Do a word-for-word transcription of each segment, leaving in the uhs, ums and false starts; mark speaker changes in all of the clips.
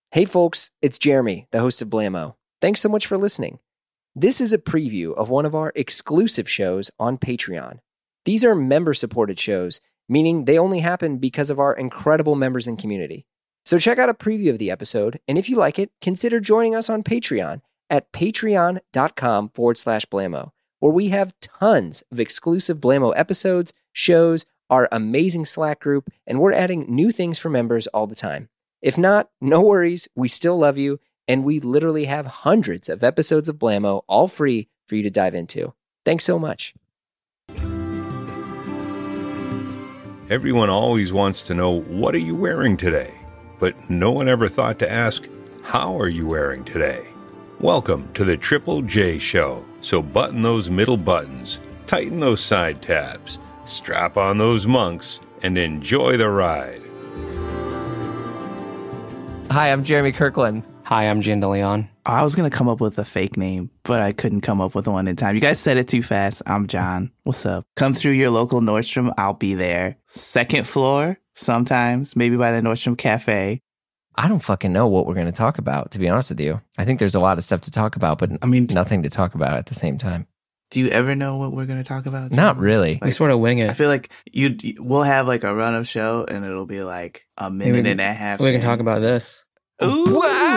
Speaker 1: Hey folks, it's Jeremy, the host of Blammo. Thanks so much for listening. This is a preview of one of our exclusive shows on Patreon. These are member-supported shows, meaning they only happen because of our incredible members and community. So check out a preview of the episode, and if you like it, consider joining us on Patreon at patreon.com forward slash Blammo, where we have tons of exclusive Blammo episodes, shows, our amazing Slack group, and we're adding new things for members all the time. If not, no worries, we still love you, and we literally have hundreds of episodes of Blammo all free for you to dive into. Thanks so much.
Speaker 2: Everyone always wants to know, what are you wearing today? But no one ever thought to ask, how are you wearing today? Welcome to the Triple J Show. So button those middle buttons, tighten those side tabs, strap on those monks, and enjoy the ride.
Speaker 1: Hi, I'm Jeremy Kirkland.
Speaker 3: Hi, I'm Jan DeLeon.
Speaker 4: I was going to come up with a fake name, but I couldn't come up with one in time. You guys said it too fast. I'm John. What's up? Come through your local Nordstrom. I'll be there. Second floor, sometimes, maybe by the Nordstrom Cafe.
Speaker 1: I don't fucking know what we're going to talk about, to be honest with you. I think there's a lot of stuff to talk about, but I mean, nothing to talk about at the same time.
Speaker 4: Do you ever know what we're going to talk about?
Speaker 1: Not really.
Speaker 3: Like, we sort of wing it.
Speaker 4: I feel like you we'll have like a run of show and it'll be like a minute
Speaker 3: Maybe,
Speaker 4: and a half.
Speaker 3: We can talk about this.
Speaker 4: Ooh.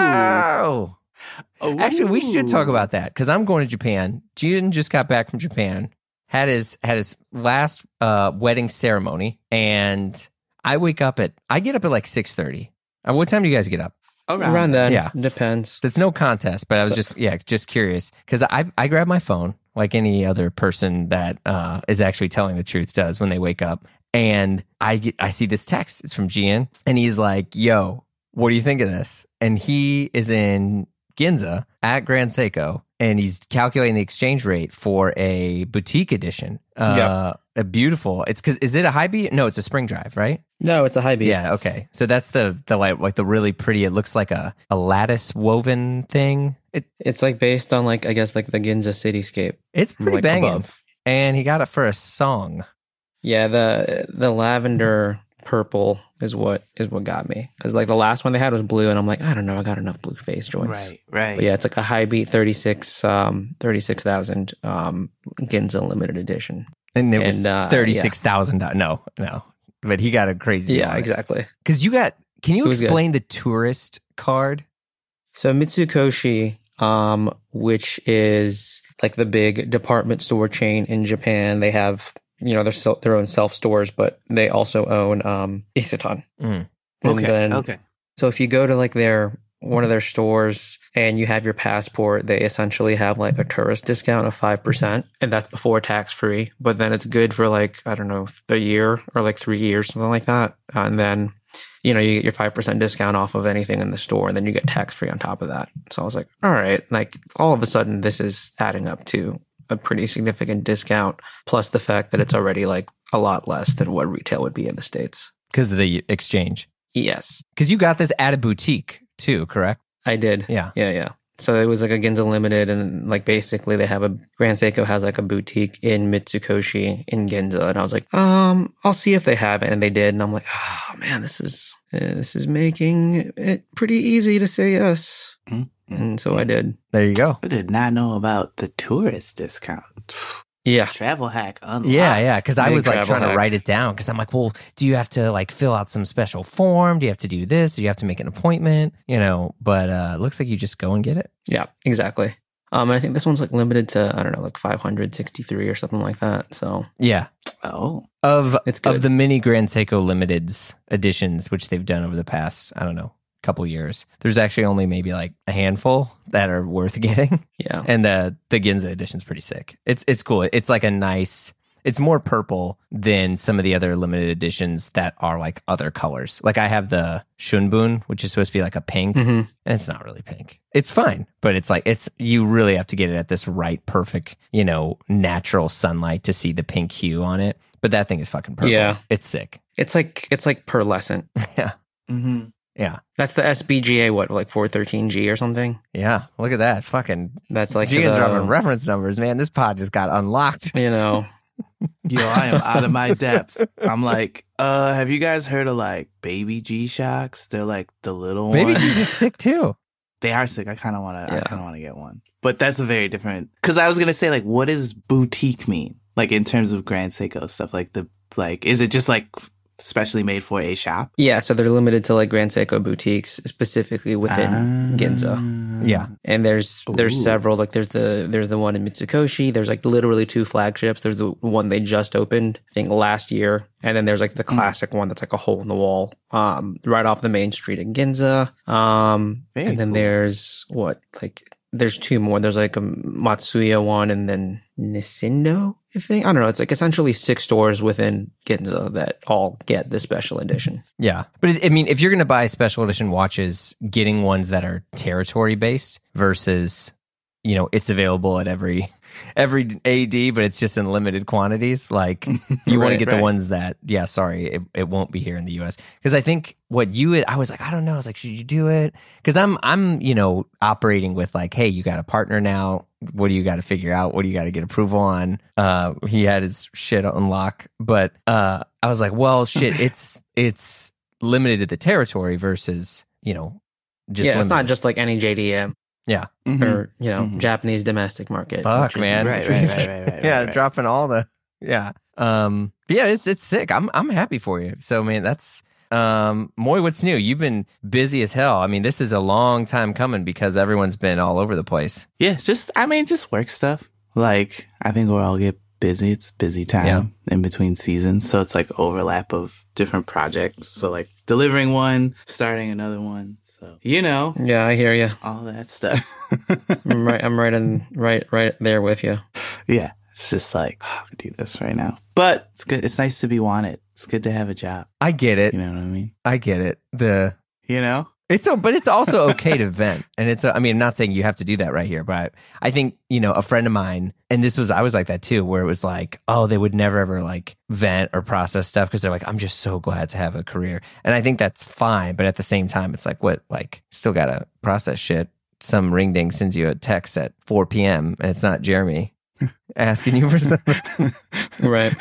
Speaker 1: Wow.
Speaker 4: Ooh.
Speaker 1: Actually, we should talk about that because I'm going to Japan. Jin just got back from Japan, had his had his last uh, wedding ceremony, and I wake up at I get up at like six thirty. Uh, what time do you guys get up?
Speaker 4: Around,
Speaker 3: Around then.
Speaker 1: Yeah.
Speaker 3: Depends.
Speaker 1: There's no contest, but I was just yeah, just curious because I I grab my phone like any other person that uh, is actually telling the truth does when they wake up, and I get I see this text. It's from Gian, and he's like, "Yo, what do you think of this?" And he is in Ginza at Grand Seiko, and he's calculating the exchange rate for a boutique edition. Uh, a beautiful. It's because is it a high beat? No, it's a spring drive, right?
Speaker 3: No, it's a high beat.
Speaker 1: Yeah. Okay. So that's the the like like the really pretty. It looks like a a lattice woven thing. It
Speaker 3: It's like based on like I guess like the Ginza cityscape.
Speaker 1: it's pretty
Speaker 3: like
Speaker 1: banging.
Speaker 3: above.
Speaker 1: And he got it for a song.
Speaker 3: Yeah, the the lavender purple is what is what got me because like the last one they had was blue, and I'm like, I don't know, I got enough blue face joints.
Speaker 4: Right, right.
Speaker 3: But yeah, it's like a high beat thirty-six um thirty-six thousand um Ginza limited edition.
Speaker 1: And it was
Speaker 3: And, uh,
Speaker 1: thirty six thousand. No, no. But he got a crazy.
Speaker 3: Yeah, exactly.
Speaker 1: Because you got. Can you
Speaker 3: It was good.
Speaker 1: explain the tourist card?
Speaker 3: So Mitsukoshi, um, which is like the big department store chain in Japan, they have, you know, their sel- their own self stores, but they also own um, Isetan.
Speaker 1: Mm.
Speaker 3: And
Speaker 4: Okay,
Speaker 3: then,
Speaker 4: okay.
Speaker 3: So if you go to like their one of their stores and you have your passport, they essentially have like a tourist discount of five percent, and that's before tax free. But then it's good for like I don't know a year or like three years, something like that, uh, and then. You know, you get your five percent discount off of anything in the store, and then you get tax free on top of that. So I was like, all right, like all of a sudden this is adding up to a pretty significant discount, plus the fact that it's already like a lot less than what retail would be in the States.
Speaker 1: Because of the exchange.
Speaker 3: Yes.
Speaker 1: Because you got this at a boutique too, correct?
Speaker 3: I did.
Speaker 1: Yeah.
Speaker 3: Yeah, yeah. So it was like a Ginza Limited, and like basically they have a Grand Seiko has like a boutique in Mitsukoshi in Ginza, and I was like, um, I'll see if they have it, and they did, and I'm like, oh man, this is uh, this is making it pretty easy to say yes,
Speaker 4: Mm-hmm.
Speaker 3: and so I did.
Speaker 1: There you go.
Speaker 4: I did not know about the tourist discount.
Speaker 3: Yeah,
Speaker 4: Travel hack unlocked.
Speaker 1: Yeah, yeah. Because I
Speaker 3: Big
Speaker 1: was like
Speaker 3: travel
Speaker 1: trying to
Speaker 3: hack.
Speaker 1: write it down. Because I'm like, well, do you have to like fill out some special form? Do you have to do this? Do you have to make an appointment? You know, but uh, it looks like you just go and get it.
Speaker 3: yeah, exactly. Um, and I think this one's like limited to I don't know, like five hundred sixty-three or something like that. So
Speaker 1: Yeah.
Speaker 4: Oh.
Speaker 1: Of
Speaker 3: It's good.
Speaker 1: of the mini Grand Seiko Limiteds editions, which they've done over the past, I don't know, couple years, there's actually only maybe like a handful that are worth getting.
Speaker 3: yeah,
Speaker 1: And the the Ginza edition's pretty sick. It's it's cool. It's like a nice. It's more purple than some of the other limited editions that are like other colors. Like I have the Shunbun, which is supposed to be like a pink,
Speaker 3: Mhm.
Speaker 1: and it's not really pink. It's fine, but it's like it's you really have to get it at this right, perfect, you know, natural sunlight to see the pink hue on it. But that thing is fucking purple.
Speaker 3: Yeah.
Speaker 1: It's sick.
Speaker 3: it's like it's like pearlescent.
Speaker 1: Yeah,
Speaker 4: Mm-hmm.
Speaker 1: yeah,
Speaker 3: That's the S B G A, what, like four thirteen G or something?
Speaker 1: yeah. Look at that, fucking
Speaker 3: That's like
Speaker 1: Gian
Speaker 3: the-
Speaker 1: dropping reference numbers, man. This pod just got unlocked.
Speaker 3: You know,
Speaker 4: Yo, I am out of my depth. I'm like, uh, have you guys heard of like baby G-Shocks? They're like the little
Speaker 1: Baby
Speaker 4: ones.
Speaker 1: G's are sick too.
Speaker 4: They are sick. I kind of want to.
Speaker 3: Yeah.
Speaker 4: I kind of want to get one. But that's a very different. Because I was gonna say, like, what does boutique mean? Like in terms of Grand Seiko stuff. Like the like, is it just like specially made for a shop?
Speaker 3: Yeah, so they're limited to like Grand Seiko boutiques specifically within
Speaker 4: Ah.
Speaker 3: Ginza.
Speaker 1: Yeah.
Speaker 3: And there's there's
Speaker 4: Ooh.
Speaker 3: several, like there's the there's the one in Mitsukoshi, there's like literally two flagships. There's the one they just opened, I think last year, and then there's like the classic one that's like a hole in the wall, um, right off the main street in Ginza. Um,
Speaker 4: Very
Speaker 3: and then
Speaker 4: cool.
Speaker 3: there's what like there's two more. There's like a Matsuya one, and then Nisindo, I think. I don't know. It's like essentially six stores within Ginza that all get the special edition.
Speaker 1: Yeah. But it, I mean, if you're going to buy special edition watches, getting ones that are territory based versus, you know, it's available at every every A D, but it's just in limited quantities. Like you want to
Speaker 3: Right,
Speaker 1: get the
Speaker 4: right.
Speaker 1: ones that, yeah, sorry, it, it won't be here in the U S. Because I think what you had, I was like, I don't know. I was like, should you do it? Because I'm, I'm, you know, operating with like, hey, you got a partner now. What do you got to figure out? What do you got to get approval on? Uh, he had his shit on lock, but uh, I was like, well, shit, it's it's limited to the territory versus, you know, just
Speaker 3: yeah, it's not
Speaker 1: limited.
Speaker 3: just like any J D M
Speaker 1: Yeah,
Speaker 4: Mhm.
Speaker 3: or you know
Speaker 4: Mhm.
Speaker 3: Japanese domestic market.
Speaker 1: fuck,
Speaker 3: which is-
Speaker 1: man.
Speaker 4: Right, right, right, right, right,
Speaker 1: yeah,
Speaker 4: right, right.
Speaker 1: dropping all the yeah. Um, but yeah, it's it's sick. I'm I'm happy for you. So man, that's um, Moy, what's new? You've been busy as hell. I mean, this is a long time coming because everyone's been all over the place.
Speaker 4: Yeah, just I mean, just work stuff. Like I think we'll all get busy. It's busy time
Speaker 1: Yeah.
Speaker 4: in between seasons, so it's like overlap of different projects. So like delivering one, starting another one. So you know,
Speaker 3: Yeah, I hear you.
Speaker 4: all that stuff.
Speaker 3: I'm right. I'm right in right right there with you.
Speaker 4: Yeah, it's just like oh, I could do this right now. But it's good. It's nice to be wanted. It's good to have a job.
Speaker 1: I get it.
Speaker 4: You know what I mean?
Speaker 1: I get it. The
Speaker 4: You know?
Speaker 1: It's o- but it's also okay to vent, and it's. I mean, I'm not saying you have to do that right here, but I think you know a friend of mine, and this was I was like that too, where it was like, oh, they would never ever like vent or process stuff because they're like, I'm just so glad to have a career, and I think that's fine, but at the same time, it's like, what, like, still gotta process shit. Some ring ding sends you a text at four p.m. and it's not Jeremy asking you for something.
Speaker 3: Right.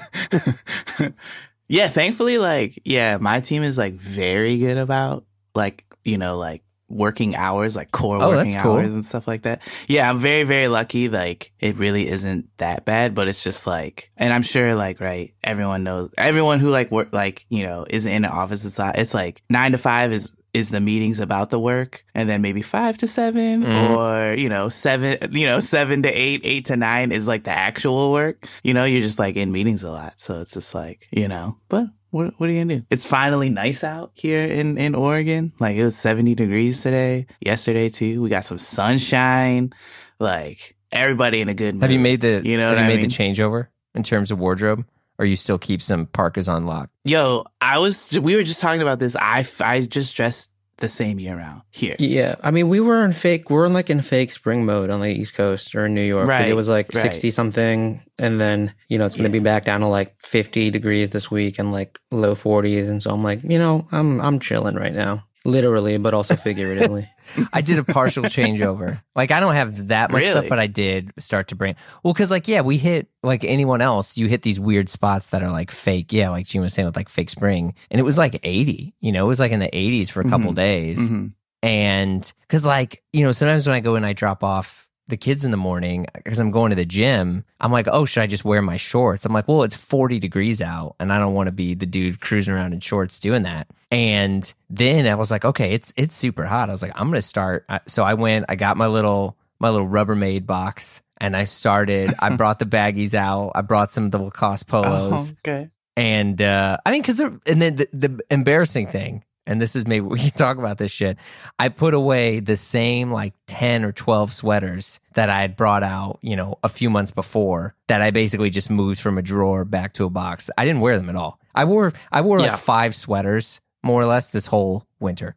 Speaker 4: Yeah, thankfully, like, yeah, my team is like very good about like, you know, like working hours, like core
Speaker 1: Oh,
Speaker 4: working
Speaker 1: that's cool.
Speaker 4: hours and stuff like that. Yeah, I'm very, very lucky. Like, it really isn't that bad, but it's just like, and I'm sure, like, right, everyone knows, everyone who like work, like, you know, is in the office, it's, it's like nine to five is is the meetings about the work, and then maybe five to seven,
Speaker 1: Mhm.
Speaker 4: or you know seven, you know seven to eight, eight to nine is like the actual work. You know, you're just like in meetings a lot, so it's just like you know. But what what are you gonna do? It's finally nice out here in in Oregon. Like it was seventy degrees today, yesterday too. We got some sunshine. Like everybody in a good mood.
Speaker 1: Have you made the
Speaker 4: You know
Speaker 1: have
Speaker 4: what
Speaker 1: you
Speaker 4: I
Speaker 1: made
Speaker 4: mean?
Speaker 1: the changeover in terms of wardrobe, or you still keep some parkas on lock?
Speaker 4: Yo, I was. We were just talking about this. I I just dressed the same year round here.
Speaker 3: Yeah, I mean, we were in fake. We're in like in fake spring mode on the East Coast or in New York. 'cause
Speaker 4: Right,
Speaker 3: It was like
Speaker 4: right.
Speaker 3: sixty something, and then you know it's going to
Speaker 4: Yeah.
Speaker 3: be back down to like fifty degrees this week and like low forties. And so I'm like, you know, I'm I'm chilling right now, literally, but also figuratively.
Speaker 1: I did a partial changeover. Like I don't have that much stuff,
Speaker 4: Really?
Speaker 1: but I did start to bring. Well, because like yeah, we hit like anyone else. You hit these weird spots that are like fake. Yeah, like Gene was saying with like fake spring, and it was like eighty. You know, it was like in the eighties for a couple
Speaker 4: Mhm.
Speaker 1: days,
Speaker 4: Mhm.
Speaker 1: and because like you know sometimes when I go and I drop off the kids in the morning because I'm going to the gym, I'm like, oh, should I just wear my shorts? I'm like, well, it's forty degrees out and I don't want to be the dude cruising around in shorts doing that. And then I was like, okay, it's it's super hot. I was like, I'm going to start. I- So I went, I got my little my little Rubbermaid box and I started, I brought the baggies out. I brought some of the Lacoste polos.
Speaker 4: Oh, okay.
Speaker 1: And uh, I mean, because and then the, the embarrassing thing, and this is maybe we can talk about this shit. I put away the same like ten or twelve sweaters that I had brought out, you know, a few months before. That I basically just moved from a drawer back to a box. I didn't wear them at all. I wore I wore
Speaker 3: Yeah.
Speaker 1: like five sweaters more or less this whole winter.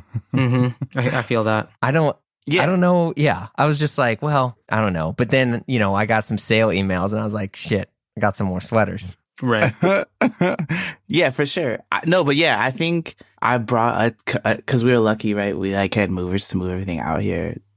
Speaker 3: hmm I, I feel that.
Speaker 1: I don't.
Speaker 4: Yeah.
Speaker 1: I don't know. Yeah, I was just like, well, I don't know. But then you know, I got some sale emails, and I was like, shit, I got some more sweaters.
Speaker 3: Right.
Speaker 4: Yeah, for sure. I, no, but yeah, I think I brought a because we were lucky, right? We like had movers to move everything out here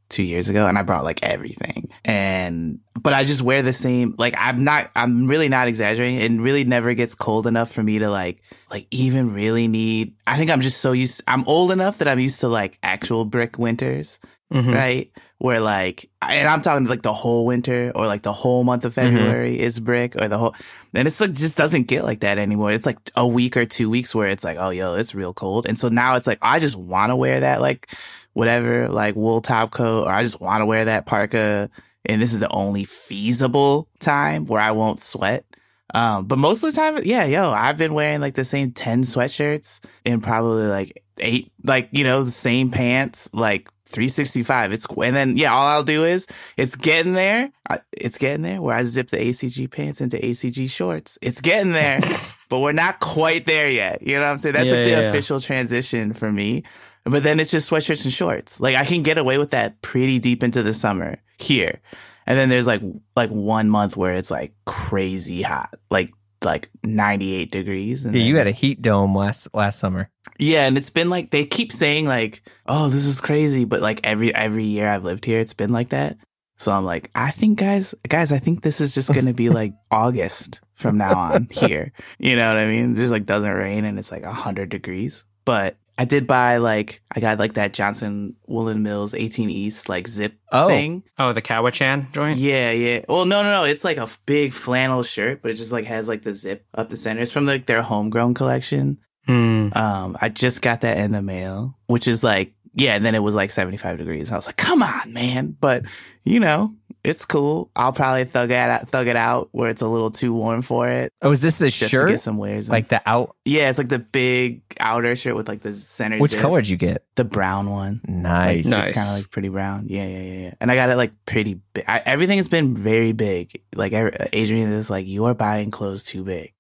Speaker 4: two years ago, and I brought like everything. And but I just wear the same. Like I'm not. I'm really not exaggerating. It really never gets cold enough for me to like like even really need. I think I'm just so used. I'm old enough that I'm used to like actual brick winters, mm-hmm. right? Where like, and I'm talking like the whole winter or like the whole month of February mm-hmm. is brick or the whole. And it's like just doesn't get like that anymore. It's like a week or two weeks where it's like, oh yo, it's real cold. And so now it's like I just want to wear that like. Whatever, like wool top coat, or I just want to wear that parka, and this is the only feasible time where I won't sweat. Um, but most of the time, yeah, yo, I've been wearing like the same ten sweatshirts and probably like eight, like, you know, the same pants, like three sixty-five. It's, and then, yeah, all I'll do is it's getting there. It's getting there where I zip the A C G pants into A C G shorts. It's getting there, but we're not quite there yet. You know what I'm saying? That's
Speaker 3: yeah,
Speaker 4: like the
Speaker 3: yeah,
Speaker 4: official yeah. transition for me. But then it's just sweatshirts and shorts. Like I can get away with that pretty deep into the summer here. And then there's like like one month where it's like crazy hot, like like ninety-eight degrees. And
Speaker 1: yeah,
Speaker 4: then,
Speaker 1: you had a heat dome last last summer.
Speaker 4: Yeah, and it's been like they keep saying like, oh, this is crazy, but like every every year I've lived here, it's been like that. So I'm like, I think guys, guys, I think this is just gonna be like August from now on here. You know what I mean? It just like doesn't rain and it's like a hundred degrees, but. I did buy like I got like that Johnson Woolen Mills eighteen East like zip
Speaker 1: oh.
Speaker 4: thing.
Speaker 3: Oh, the Cowichan joint?
Speaker 4: Yeah, yeah. Well, no, no, no. It's like a big flannel shirt, but it just like has like the zip up the center. It's from like their homegrown collection.
Speaker 3: Hmm.
Speaker 4: Um, I just got that in the mail, which is like yeah. And then it was like seventy-five degrees. I was like, come on, man. But you know, it's cool. I'll probably thug it out, thug it out where it's a little too warm for it.
Speaker 1: Oh, is this the
Speaker 4: just
Speaker 1: shirt?
Speaker 4: To get some wears in.
Speaker 1: Like the out?
Speaker 4: Yeah, it's like the big outer shirt with like the center.
Speaker 1: Which
Speaker 4: zip.
Speaker 1: color did you get?
Speaker 4: The brown one.
Speaker 1: Nice,
Speaker 4: like,
Speaker 3: nice.
Speaker 4: It's kind of like pretty brown. Yeah, yeah, yeah, yeah. And I got it like pretty big. I, everything has been very big. Like Adrian is like, you are buying clothes too big.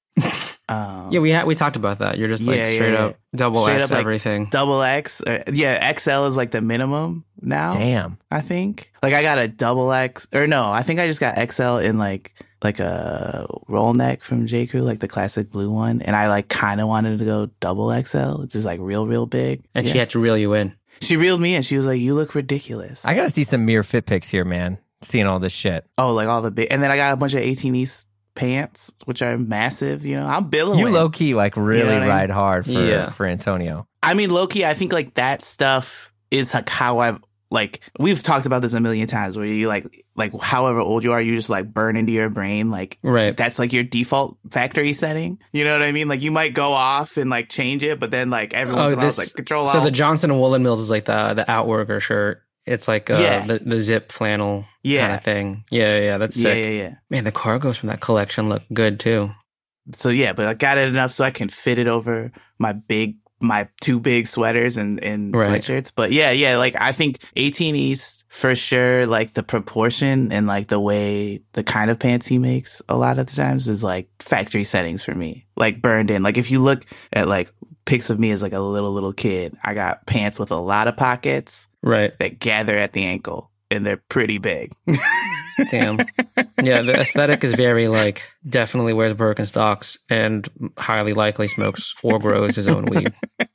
Speaker 4: Um,
Speaker 3: yeah, we had we talked about that. You're just like
Speaker 4: yeah,
Speaker 3: straight
Speaker 4: yeah,
Speaker 3: up
Speaker 4: yeah.
Speaker 3: double
Speaker 4: straight
Speaker 3: X
Speaker 4: up, like,
Speaker 3: everything.
Speaker 4: Double X. Or, yeah, X L is like the minimum now.
Speaker 1: Damn.
Speaker 4: I think. Like I got a double X. Or no, I think I just got X L in like like a roll neck from J. Crew, like the classic blue one. And I like kind of wanted to go double X L. It's just like real, real big.
Speaker 3: And
Speaker 4: yeah.
Speaker 3: she had to reel you in.
Speaker 4: She reeled me in. She was like, you look ridiculous.
Speaker 1: I got to see some Mirror Fit pics here, man. Seeing all this shit.
Speaker 4: Oh, like all the big. And then I got a bunch of eighteen East pants, which are massive. You know, I'm billowing.
Speaker 1: You low key like really
Speaker 4: You know what I mean?
Speaker 1: ride hard for,
Speaker 3: Yeah.
Speaker 1: for Antonio.
Speaker 4: I mean, low key, I think like that stuff is like how I've like, we've talked about this a million times where you like, like however old you are, you just like burn into your brain. Like,
Speaker 3: Right.
Speaker 4: that's like your default factory setting. You know what I mean? Like you might go off and like change it, but then like every once in a while it's like control
Speaker 3: so
Speaker 4: alt.
Speaker 3: the Johnson and Woolen Mills is like the the outworker shirt. It's like uh,
Speaker 4: Yeah.
Speaker 3: the, the zip flannel
Speaker 4: Yeah.
Speaker 3: kind of thing. Yeah, yeah, that's
Speaker 4: yeah,
Speaker 3: sick.
Speaker 4: yeah, yeah.
Speaker 3: Man, the cargos from that collection look good too.
Speaker 4: So yeah, but I got it enough so I can fit it over my big, my two big sweaters and, and
Speaker 3: Right.
Speaker 4: sweatshirts. But yeah, yeah, like I think eighteen East for sure, like the proportion and like the way the kind of pants he makes a lot of the times is like factory settings for me, like burned in. Like if you look at like pics of me as like a little, little kid, I got pants with a lot of pockets
Speaker 3: Right.
Speaker 4: that gather at the ankle and they're pretty big.
Speaker 3: Damn. Yeah, the aesthetic is very like definitely wears Birkenstocks and highly likely smokes or grows his own weed.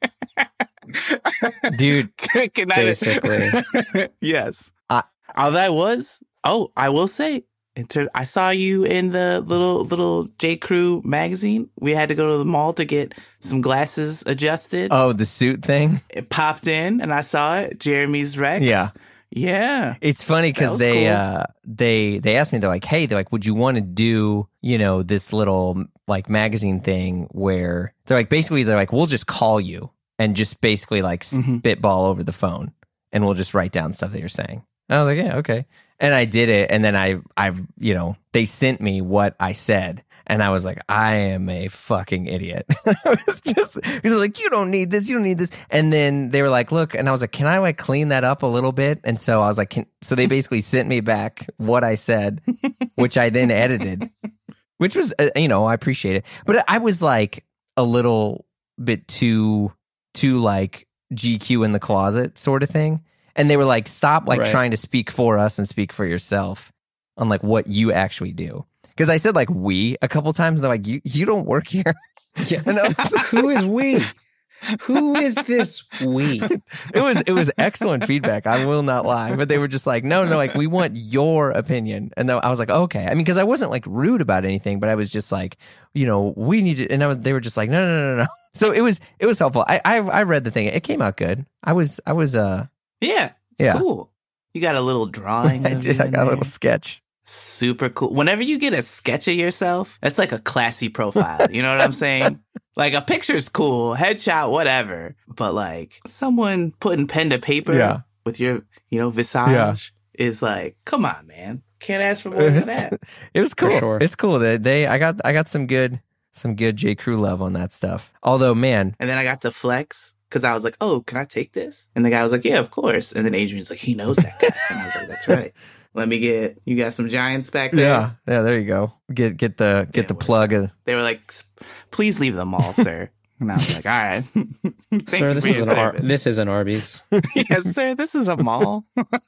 Speaker 1: Dude,
Speaker 4: Can I-
Speaker 3: Basically.
Speaker 4: yes.
Speaker 1: I-
Speaker 4: All that was, oh, I will say, in ter- I saw you in the little little J. Crew magazine. We had to go to the mall to get some glasses adjusted.
Speaker 1: oh, the suit thing?
Speaker 4: It popped in and I saw it. Jeremy's Rex.
Speaker 1: Yeah.
Speaker 4: Yeah.
Speaker 1: It's funny
Speaker 4: That
Speaker 1: because
Speaker 4: was
Speaker 1: they
Speaker 4: cool.
Speaker 1: uh they they asked me, they're like, hey, they're like, would you want to do, you know, this little like magazine thing where they're like, basically they're like, we'll just call you and just basically like
Speaker 4: Mhm.
Speaker 1: spitball over the phone and we'll just write down stuff that you're saying. And I was like, yeah, okay. And I did it, and then I I you know, they sent me what I said. And I was like, I am a fucking idiot. I was just, he was like, you don't need this, you don't need this. And then they were like, look, and I was like, can I like clean that up a little bit? And so I was like, can, so they basically sent me back what I said, which I then edited, which was, uh, you know, I appreciate it. But I was like a little bit too, too like G Q in the closet sort of thing. And they were like, stop like
Speaker 3: Right.
Speaker 1: trying to speak for us and speak for yourself on like what you actually do. Because I said like we a couple times. And they're like, you you don't work here.
Speaker 3: Yeah.
Speaker 1: And I was like,
Speaker 3: Who is we? Who is this we?
Speaker 1: It was it was excellent feedback. I will not lie, but they were just like, no, no, like we want your opinion, and then I was like, okay. I mean, because I wasn't like rude about anything, but I was just like, you know, we need to, and I was, they were just like, no, no, no, no, no. So it was it was helpful. I I, I read the thing. It came out good. I was I was uh
Speaker 4: Yeah, it's
Speaker 1: Yeah.
Speaker 4: cool. You got a little drawing.
Speaker 1: I
Speaker 4: of
Speaker 1: did.
Speaker 4: you
Speaker 1: I
Speaker 4: in
Speaker 1: got a
Speaker 4: there.
Speaker 1: little sketch.
Speaker 4: Super cool. Whenever you get a sketch of yourself, that's like a classy profile. You know what I'm saying? Like a picture's cool, headshot, whatever. But like someone putting pen to paper
Speaker 1: Yeah.
Speaker 4: with your, you know, visage is like, come on, man. Can't ask for more than that.
Speaker 1: It was cool.
Speaker 3: sure.
Speaker 1: It's cool. They, they I got I got some good some good J. Crew love on that stuff. Although, man,
Speaker 4: And then I got to flex because I was like, oh, can I take this? And the guy was like, yeah, of course. And then Adrian's like, he knows that guy. And I was like, that's right. Let me get, you got some giants back there?
Speaker 1: yeah, yeah. There you go. Get get the get
Speaker 4: Yeah,
Speaker 1: the
Speaker 4: whatever.
Speaker 1: plug. Of,
Speaker 4: They were like, please leave the mall, sir. And I was like, all right. Thank
Speaker 3: Sir,
Speaker 4: you
Speaker 3: this
Speaker 4: for your
Speaker 3: is, an Ar-
Speaker 4: service.
Speaker 3: this is an Arby's.
Speaker 4: Yes, sir. This is a mall.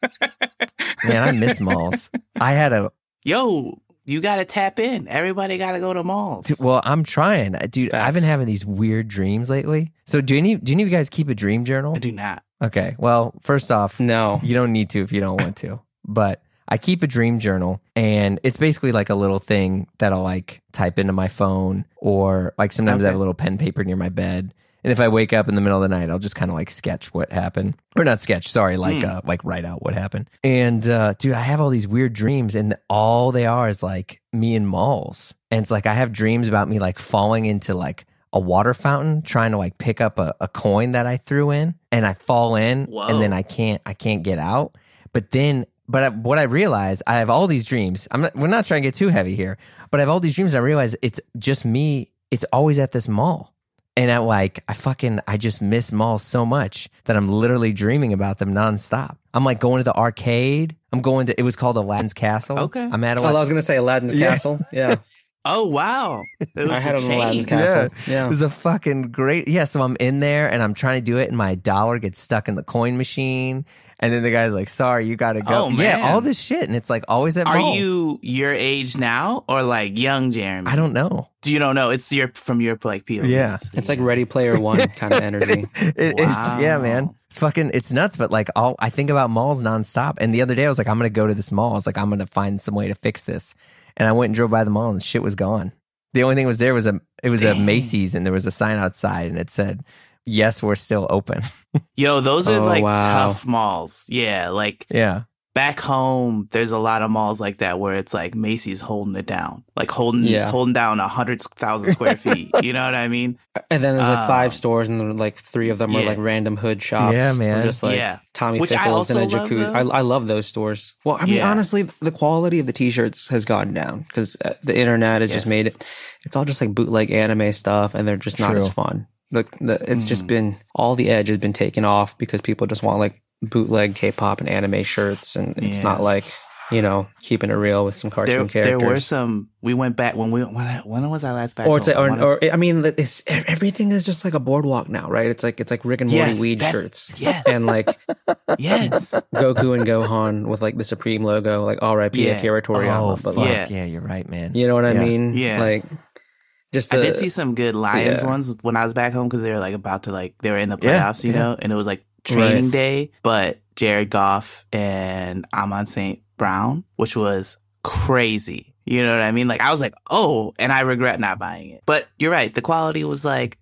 Speaker 1: man, I miss malls. I had a
Speaker 4: Yo, you got to tap in. Everybody got to go to malls.
Speaker 1: dude, well, I'm trying, dude. I've been
Speaker 3: Facts.
Speaker 1: having these weird dreams lately. So do any do any of you guys keep a dream journal?
Speaker 4: I do not.
Speaker 1: Okay. Well, first off,
Speaker 3: No.
Speaker 1: you don't need to if you don't want to. But I keep a dream journal, and it's basically like a little thing that I'll like type into my phone, or like sometimes I have
Speaker 4: Okay.
Speaker 1: a little pen paper near my bed. And if I wake up in the middle of the night, I'll just kind of like sketch what happened, or not sketch, sorry, like
Speaker 4: Hmm.
Speaker 1: uh, like write out what happened. And uh, dude, I have all these weird dreams, and all they are is like me in malls. And it's like I have dreams about me like falling into like a water fountain, trying to like pick up a, a coin that I threw in, and I fall in,
Speaker 4: Whoa.
Speaker 1: and then I can't I can't get out. But then, but I, what I realize, I have all these dreams. I'm not, we're not trying to get too heavy here, but I have all these dreams. I realize it's just me. It's always at this mall. And I like, I fucking, I just miss malls so much that I'm literally dreaming about them nonstop. I'm like going to the arcade. I'm going to, it was called Aladdin's Castle.
Speaker 4: Okay.
Speaker 1: I'm at
Speaker 3: Oh, I was going to say Aladdin's
Speaker 1: Yeah.
Speaker 3: Castle. Yeah.
Speaker 4: Oh, wow. There was
Speaker 3: I had
Speaker 4: a
Speaker 3: it on Aladdin's
Speaker 4: chain.
Speaker 3: Castle.
Speaker 1: It
Speaker 3: Yeah.
Speaker 1: was a fucking great, yeah. So I'm in there and I'm trying to do it, and my dollar gets stuck in the coin machine. And then the guy's like, sorry, you got to go.
Speaker 4: Oh,
Speaker 1: yeah,
Speaker 4: man.
Speaker 1: all this shit. And it's like always at
Speaker 4: Are
Speaker 1: malls.
Speaker 4: you your age now or like young Jeremy?
Speaker 1: I don't know.
Speaker 4: Do you don't know? It's your from your like P O V.
Speaker 1: Yeah.
Speaker 4: So,
Speaker 3: It's like
Speaker 4: yeah.
Speaker 3: Ready Player One kind of energy.
Speaker 1: It- it's, yeah, man.
Speaker 4: Wow.
Speaker 1: It's fucking, it's nuts. But like, all I think about malls nonstop. And the other day I was like, I'm going to go to this mall. I was like, I'm going to find some way to fix this. And I went and drove by the mall, and shit was gone. The only thing was there was a, it was a
Speaker 4: Dang.
Speaker 1: Macy's, and there was a sign outside, and it said, yes, we're still open.
Speaker 4: Yo, those are
Speaker 3: Oh,
Speaker 4: like
Speaker 3: wow.
Speaker 4: tough malls. Yeah, like
Speaker 1: Yeah.
Speaker 4: back home, there's a lot of malls like that where it's like Macy's holding it down, like holding
Speaker 3: Yeah.
Speaker 4: holding down a hundred thousand square feet. You know what I mean?
Speaker 3: And then there's like
Speaker 4: Um,
Speaker 3: five stores, and then like three of them are
Speaker 4: yeah.
Speaker 3: like random hood shops.
Speaker 1: Yeah,
Speaker 3: or
Speaker 1: man.
Speaker 3: Just like
Speaker 4: Yeah.
Speaker 3: Tommy
Speaker 4: Which I
Speaker 3: Pickles and a
Speaker 4: also love,
Speaker 3: jacuzzi.
Speaker 4: though.
Speaker 3: I, I love those stores. Well, I mean,
Speaker 4: Yeah.
Speaker 3: honestly, the quality of the t-shirts has gone down because the internet has just
Speaker 4: Yes.
Speaker 3: made it. It's all just like bootleg anime stuff, and they're just not
Speaker 1: True.
Speaker 3: as fun. Like the, it's just
Speaker 4: Mm.
Speaker 3: been all the edge has been taken off because people just want like bootleg K-pop and anime shirts, and it's
Speaker 4: Yeah.
Speaker 3: not like, you know, keeping it real with some
Speaker 4: There,
Speaker 3: cartoon
Speaker 4: there
Speaker 3: characters.
Speaker 4: were some. We went back when we when, I, when was I last back?
Speaker 3: or it's
Speaker 4: home? I
Speaker 3: or,
Speaker 4: wanna-
Speaker 3: or I mean, it's everything is just like a boardwalk now, right? It's like it's like Rick and Morty
Speaker 4: Yes,
Speaker 3: weed
Speaker 4: that's-
Speaker 3: shirts,
Speaker 4: yes.
Speaker 3: and like
Speaker 4: yes.
Speaker 3: Goku and Gohan with like the Supreme logo, like R I P
Speaker 4: Yeah.
Speaker 3: Akira Toriyama.
Speaker 1: Oh,
Speaker 3: but
Speaker 1: fuck.
Speaker 3: like,
Speaker 4: Yeah.
Speaker 1: Yeah, you're right, man.
Speaker 3: you know what I
Speaker 1: Yeah.
Speaker 3: mean?
Speaker 4: Yeah.
Speaker 3: Like, just
Speaker 4: I
Speaker 3: the,
Speaker 4: did see some good Lions
Speaker 3: yeah.
Speaker 4: ones when I was back home because they were like about to like they were in the
Speaker 1: Yeah,
Speaker 4: playoffs, you
Speaker 1: yeah.
Speaker 4: know, and it was like training
Speaker 3: Right.
Speaker 4: day. But Jared Goff and Amon Saint Brown, which was crazy. You know what I mean? Like I was like, oh, and I regret not buying it. But you're right, the quality was like,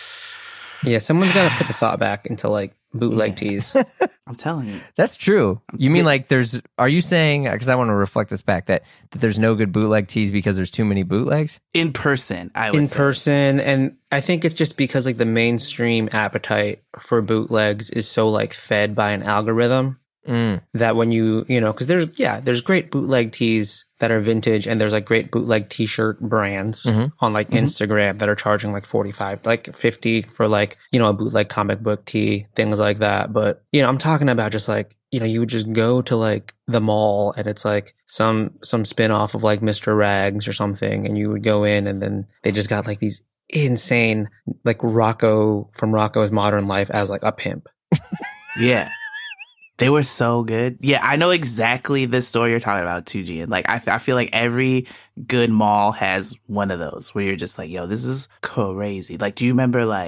Speaker 3: yeah. Someone's got to put the thought back into like bootleg
Speaker 4: Yeah.
Speaker 3: tees.
Speaker 4: I'm telling you,
Speaker 1: That's true. You mean like there's, are you saying, because I want to reflect this back, that, that there's no good bootleg tees because there's too many bootlegs?
Speaker 4: in person, I would
Speaker 3: In
Speaker 4: say.
Speaker 3: person, and I think it's just because like the mainstream appetite for bootlegs is so like fed by an algorithm
Speaker 1: Mm.
Speaker 3: that when you you know because there's yeah there's great bootleg tees that are vintage, and there's like great bootleg t-shirt brands
Speaker 1: Mhm.
Speaker 3: on like
Speaker 4: Mhm.
Speaker 3: Instagram that are charging like forty-five, like fifty for like, you know, a bootleg comic book tee, things like that. But you know, I'm talking about just like, you know, you would just go to like the mall, and it's like some some spin-off of like Mister Rags or something, and you would go in, and then they just got like these insane like Rocco from Rocco's Modern Life as like a pimp.
Speaker 4: Yeah. They were so good. Yeah, I know exactly the store you're talking about, two G. And like, I, f- I feel like every good mall has one of those where you're just like, yo, this is crazy. Like, do you remember like,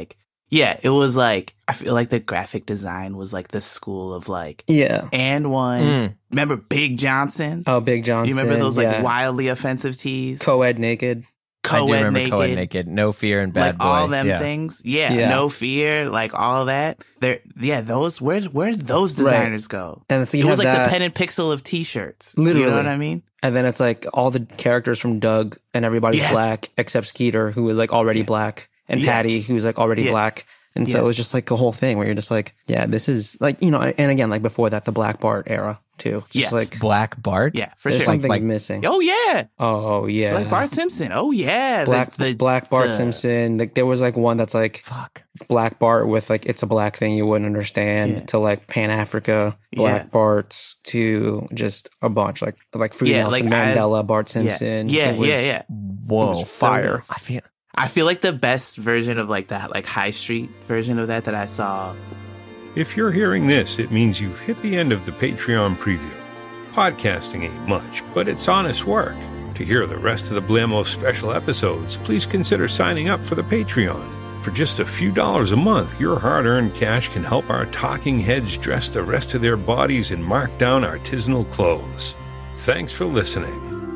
Speaker 4: Yeah, it was like, I feel like the graphic design was like the school of like,
Speaker 3: Yeah.
Speaker 4: and one.
Speaker 1: Mm.
Speaker 4: Remember Big Johnson?
Speaker 3: Oh, Big Johnson.
Speaker 4: Do you remember those like
Speaker 3: yeah.
Speaker 4: wildly offensive tees?
Speaker 3: Co-ed naked.
Speaker 1: I do
Speaker 4: Co-ed
Speaker 1: remember
Speaker 4: naked.
Speaker 1: co-ed naked. No Fear and Bad
Speaker 4: Like
Speaker 1: Boy.
Speaker 4: all them
Speaker 1: yeah.
Speaker 4: things. Yeah,
Speaker 3: Yeah.
Speaker 4: No Fear, like all that. They're, yeah, those, where, where did those designers go?
Speaker 3: And so you
Speaker 4: It was
Speaker 3: have
Speaker 4: like
Speaker 3: that,
Speaker 4: the pen and pixel of t-shirts.
Speaker 3: Literally.
Speaker 4: You know what I mean?
Speaker 3: and then it's like all the characters from Doug and everybody's
Speaker 4: Yes.
Speaker 3: black except Skeeter, who is like already
Speaker 4: Yeah.
Speaker 3: black, and
Speaker 4: Yes.
Speaker 3: Patty, who's like already
Speaker 4: Yeah.
Speaker 3: black. And so it was
Speaker 4: Yes.
Speaker 3: just like a whole thing where you're just like, yeah, this is like, you know, and again, like before that, the Black Bart era too. It's just
Speaker 4: Yes.
Speaker 3: like,
Speaker 1: Black Bart?
Speaker 4: Yeah, for
Speaker 3: there's
Speaker 4: sure.
Speaker 3: something
Speaker 1: like-
Speaker 3: missing.
Speaker 4: Oh, yeah.
Speaker 3: Oh, yeah.
Speaker 4: Like Bart Simpson. Oh, yeah.
Speaker 3: Black,
Speaker 4: the, the,
Speaker 3: Black Bart
Speaker 4: the-
Speaker 3: Simpson. Like there was like one that's like
Speaker 1: Fuck.
Speaker 3: Black Bart with like, it's a black thing you wouldn't understand,
Speaker 4: Yeah.
Speaker 3: to like Pan Africa, Black
Speaker 4: Yeah.
Speaker 3: Barts, to just a bunch like, like Fruity
Speaker 4: Yeah,
Speaker 3: Nelson
Speaker 4: like I-
Speaker 3: Mandela, Bart
Speaker 4: Yeah,
Speaker 3: Simpson.
Speaker 4: yeah,
Speaker 3: It was-
Speaker 4: yeah, yeah.
Speaker 1: Whoa.
Speaker 3: was fire.
Speaker 1: I feel
Speaker 4: I feel like the best version of like that, like high street version of that that I saw.
Speaker 2: If you're hearing this, it means you've hit the end of the Patreon preview. Podcasting ain't much, but it's honest work. To hear the rest of the Blamo special episodes, please consider signing up for the Patreon. For just a few dollars a month, your hard-earned cash can help our talking heads dress the rest of their bodies in marked-down artisanal clothes. Thanks for listening.